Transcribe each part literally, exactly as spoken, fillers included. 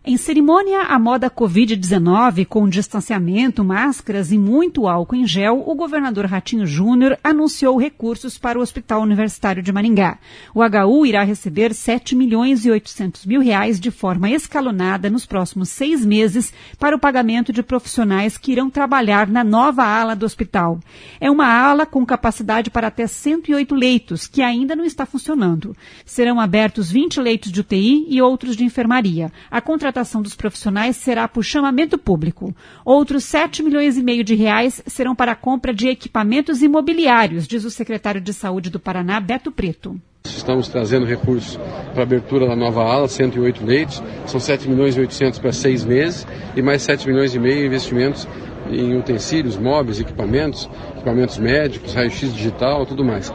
Em cerimônia à moda covid dezenove, com distanciamento, máscaras e muito álcool em gel, o governador Ratinho Júnior anunciou recursos para o Hospital Universitário de Maringá. O H U irá receber sete milhões e oitocentos mil reais de forma escalonada nos próximos seis meses para o pagamento de profissionais que irão trabalhar na nova ala do hospital. É uma ala com capacidade para até cento e oito leitos, que ainda não está funcionando. Serão abertos vinte leitos de U T I e outros de enfermaria. A contratação A contratação dos profissionais será por chamamento público. Outros sete milhões e meio de reais serão para a compra de equipamentos imobiliários, diz o secretário de Saúde do Paraná, Beto Preto. Estamos trazendo recursos para a abertura da nova ala, cento e oito leitos, são sete milhões e oitocentos para seis meses e mais sete milhões e meio em investimentos em utensílios, móveis, equipamentos, equipamentos médicos, raio-x digital, tudo mais.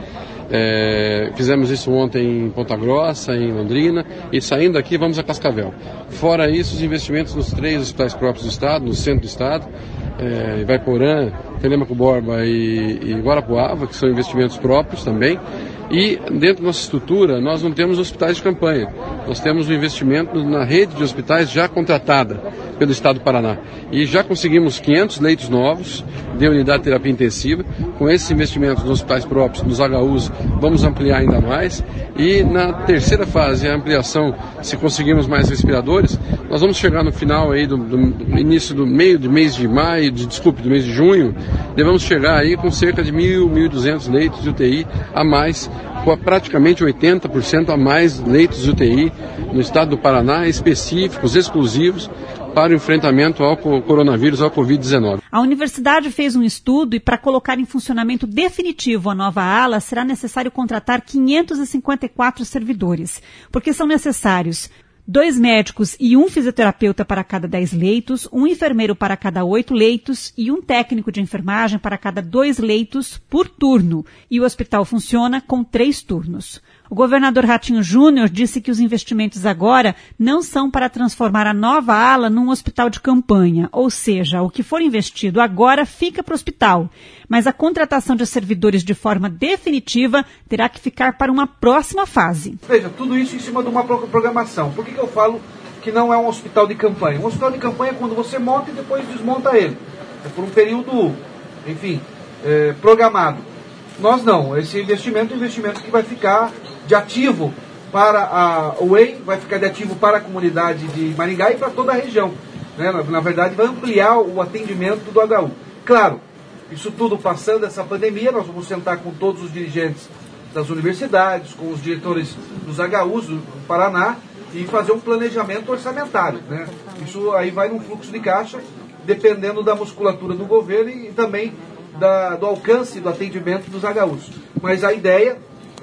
É, fizemos isso ontem em Ponta Grossa, em Londrina, e saindo daqui vamos a Cascavel. Fora isso, os investimentos nos três hospitais próprios do Estado, no centro do Estado, é, Ivaiporã, Telêmaco Borba e, e Guarapuava, que são investimentos próprios também. E dentro da nossa estrutura, nós não temos hospitais de campanha. Nós temos um investimento na rede de hospitais já contratada pelo Estado do Paraná. E já conseguimos quinhentos leitos novos de unidade de terapia intensiva. Com esses investimentos nos hospitais próprios, nos H Us, vamos ampliar ainda mais. E na terceira fase, a ampliação, se conseguirmos mais respiradores, nós vamos chegar no final aí do, do início do meio do mês de maio, de, desculpe, do mês de junho, devemos chegar aí com cerca de mil, mil e duzentos leitos de U T I a mais, com praticamente oitenta por cento a mais leitos de U T I no estado do Paraná, específicos, exclusivos, para o enfrentamento ao coronavírus, ao covid dezenove. A universidade fez um estudo e para colocar em funcionamento definitivo a nova ala, será necessário contratar quinhentos e cinquenta e quatro servidores, porque são necessários dois médicos e um fisioterapeuta para cada dez leitos, um enfermeiro para cada oito leitos e um técnico de enfermagem para cada dois leitos por turno. E o hospital funciona com três turnos. O governador Ratinho Júnior disse que os investimentos agora não são para transformar a nova ala num hospital de campanha, ou seja, o que for investido agora fica para o hospital, mas a contratação de servidores de forma definitiva terá que ficar para uma próxima fase. Veja, tudo isso em cima de uma programação. Por que que eu falo que não é um hospital de campanha? Um hospital de campanha é quando você monta e depois desmonta ele. É por um período, enfim, é, programado. Nós não. Esse investimento é um investimento que vai ficar de ativo para a U E M, vai ficar de ativo para a comunidade de Maringá e para toda a região. Né? Na, na verdade, vai ampliar o atendimento do H U. Claro, isso tudo passando essa pandemia, nós vamos sentar com todos os dirigentes das universidades, com os diretores dos H Us do Paraná e fazer um planejamento orçamentário. Né? Isso aí vai num fluxo de caixa, dependendo da musculatura do governo e, e também da, do alcance do atendimento dos H Us. Mas a ideia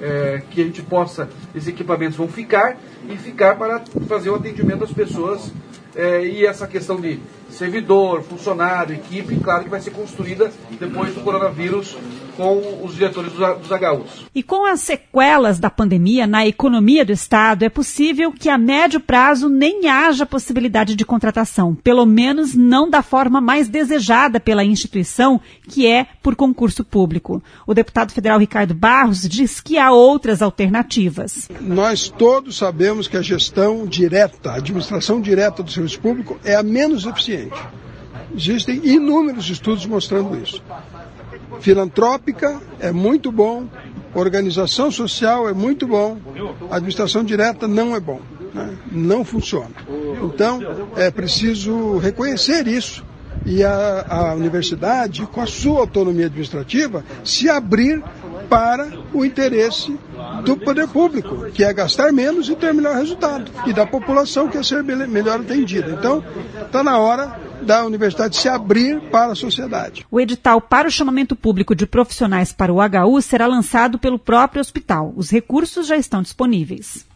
é que a gente possa, esses equipamentos vão ficar e ficar para fazer o atendimento das pessoas. É, e essa questão de servidor, funcionário, equipe, claro que vai ser construída depois do coronavírus com os diretores dos H Us. E com as sequelas da pandemia na economia do Estado, é possível que a médio prazo nem haja possibilidade de contratação, pelo menos não da forma mais desejada pela instituição, que é por concurso público. O deputado federal Ricardo Barros diz que há outras alternativas. Nós todos sabemos que a gestão direta, a administração direta do serviço público é a menos eficiente. Existem inúmeros estudos mostrando isso. Filantrópica é muito bom, organização social é muito bom, administração direta não é bom, né? Não funciona. Então, é preciso reconhecer isso e a, a universidade, com a sua autonomia administrativa, se abrir para o interesse do poder público, que é gastar menos e ter melhor resultado, e da população, que é ser melhor atendida. Então, está na hora da universidade se abrir para a sociedade. O edital para o chamamento público de profissionais para o H U será lançado pelo próprio hospital. Os recursos já estão disponíveis.